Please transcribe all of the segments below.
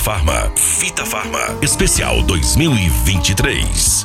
Farma. Fita Farma. Especial 2023.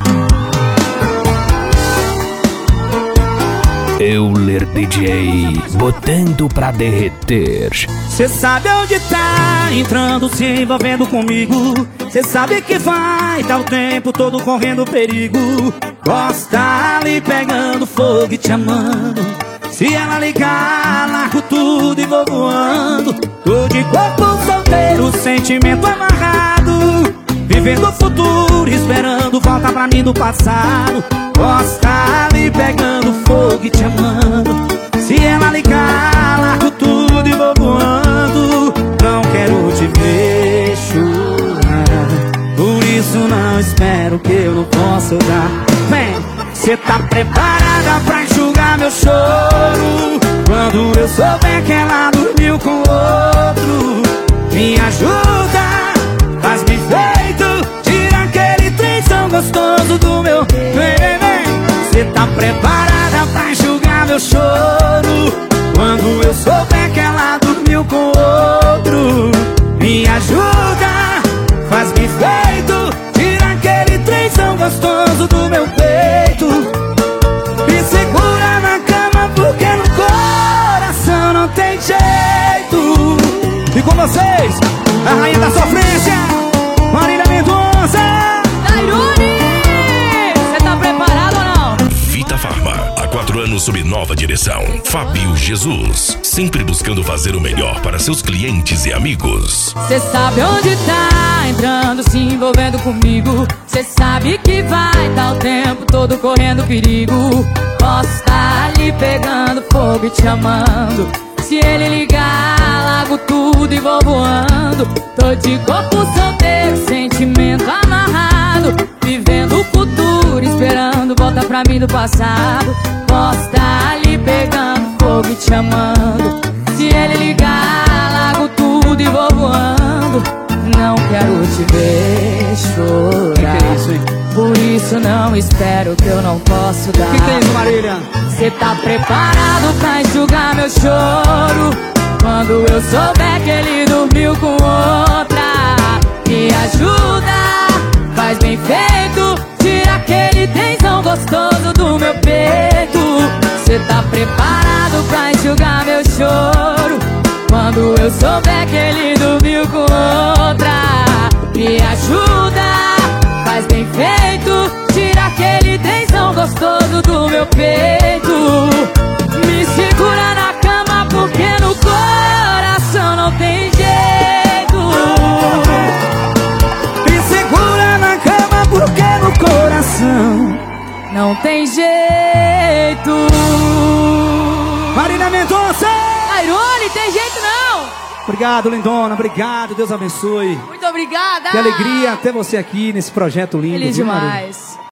Euler DJ, botando pra derreter. Cê sabe onde tá entrando, se envolvendo comigo. Cê sabe que vai, tá o tempo todo correndo perigo. Gosta ali pegando fogo e te amando. Se ela ligar, largo tudo e vou voando. Tô de corpo solteiro, sentimento amarrado, vivendo o futuro, esperando volta pra mim do passado. Gosta ali pegando fogo e te amando. Se ela ligar, largo tudo e vou voando. Não quero te ver chorar, por isso não espero que eu não possa dar. Vem, cê tá preparada pra enxugar meu choro quando eu souber que ela dormiu com outro? Me ajuda, faz-me feito, tira aquele trenzão gostoso do meu. Cê tá preparada pra enxugar meu choro quando eu souber que ela dormiu com outro? Me ajuda, faz-me feito, tira aquele trenzão gostoso do meu peito. Me segura na cama porque no coração não tem jeito. E com vocês, a rainha da sofrência, Marília Mendonça. Cê tá preparado ou não? Fita Farma, há 4 anos sob nova direção. Fábio Jesus, sempre buscando fazer o melhor para seus clientes e amigos. Cê sabe onde tá entrando, se envolvendo comigo. Cê sabe que vai, tá o tempo todo correndo perigo. Posso estar ali pegando fogo e te amando. Se ele ligar, largo tudo e vou voando. Tô de corpo solteiro, sentimento amarrado, vivendo o futuro, esperando volta pra mim do passado. Posso estar ali pegando fogo e te amando. Se ele ligar, largo tudo e vou voando. Não quero te ver chorar, Que é isso, hein? por isso não espero que eu não posso dar. Que é isso, Marília? Cê tá preparado pra enxugar meu choro quando eu souber que ele dormiu com outra? Me ajuda, faz bem feito, tira aquele tensão gostoso do meu peito. Cê tá preparado pra enxugar meu choro quando eu souber que ele dormiu com outra? Me ajuda, faz bem feito, tira aquele tensão gostoso do meu peito. Me segura na cama porque no coração não tem jeito. Me segura na cama porque no coração não tem jeito. Marília Mendonça! Airone, tem jeito não. Obrigado, lindona, obrigado, Deus abençoe. Muito obrigada. Que alegria ter você aqui nesse projeto lindo. Feliz viu, Marília? demais.